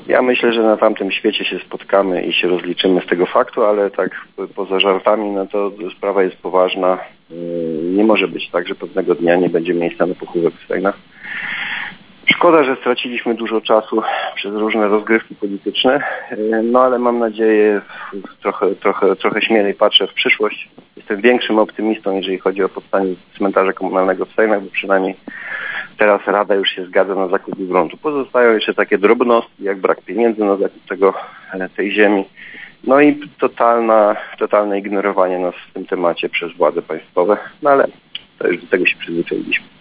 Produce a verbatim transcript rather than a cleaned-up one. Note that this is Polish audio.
Ja myślę, że na tamtym świecie się spotkamy i się rozliczymy z tego faktu, ale tak poza żartami, no to sprawa jest poważna. Nie może być tak, że pewnego dnia nie będzie miejsca na pochówek w Steinach. Szkoda, że straciliśmy dużo czasu przez różne rozgrywki polityczne, no ale mam nadzieję, trochę, trochę, trochę śmielej patrzę w przyszłość. Jestem większym optymistą, jeżeli chodzi o powstanie cmentarza komunalnego w Steinach, bo przynajmniej teraz Rada już się zgadza na zakup gruntu. Pozostają jeszcze takie drobnostki, jak brak pieniędzy na zakup tego, tej ziemi. No i totalna, totalne ignorowanie nas w tym temacie przez władze państwowe. No ale to już do tego się przyzwyczailiśmy.